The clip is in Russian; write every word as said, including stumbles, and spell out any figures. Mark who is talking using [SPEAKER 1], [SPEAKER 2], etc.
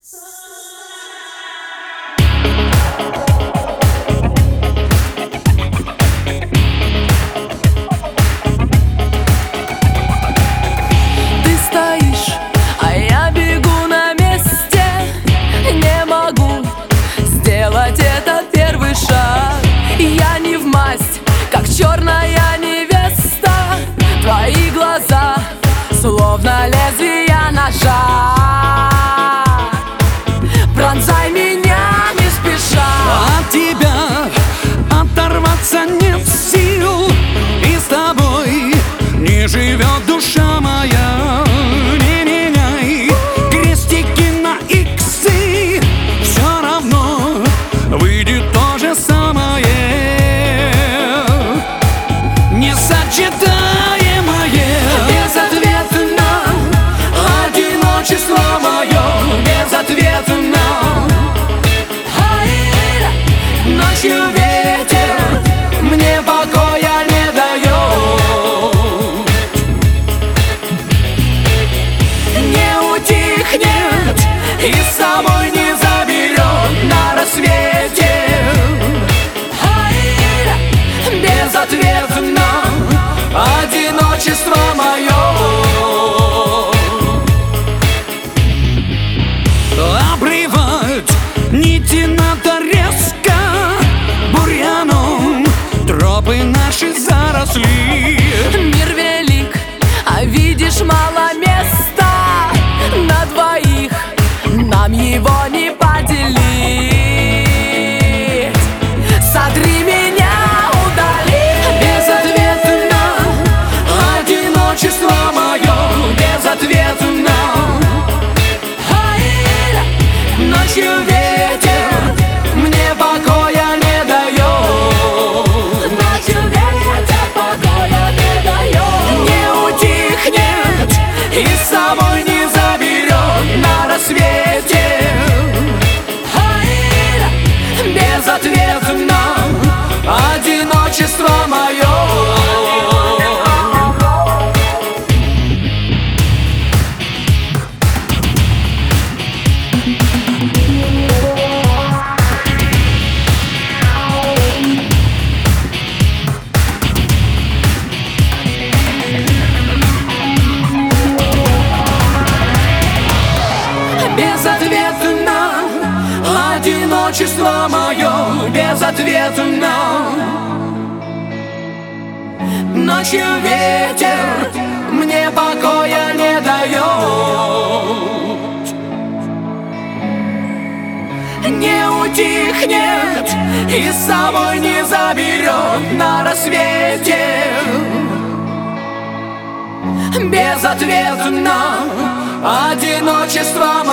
[SPEAKER 1] Ты стоишь, а я бегу на месте. Не могу сделать этот первый шаг. Я не в масть, как черная невеста. Твои глаза словно лезвия ножа. Пронзай меня не спеша.
[SPEAKER 2] От тебя оторваться нет сил, и с тобой не живет душа моя. Не меняй крестики на иксы, все равно выйдет то же самое. Несочетаемое,
[SPEAKER 1] Безответно
[SPEAKER 2] одиночество мое, безответно.
[SPEAKER 1] Ночью ветер мне покоя не дает. Не утихнет и с собой не заберет на рассвете. Безответно одиночество мое.
[SPEAKER 2] Обрывать нити надо резко, бурьяном тропы наши заросли.
[SPEAKER 1] Мир велик, а видишь, мало места на двоих, нам его не поделить. Сотри меня, удали. Безответно
[SPEAKER 2] Одиночество мое, безответно.
[SPEAKER 1] ночью ветер мне покоя не дает. Ночью ветер покоя не дает. Не утихнет и с собой не заберет на рассвете. Безответно одиночество мое. Безответно одиночество мое, безответно. Ночью ветер мне покоя не дает. Не утихнет и с собой не заберет на рассвете. Безответно одиночество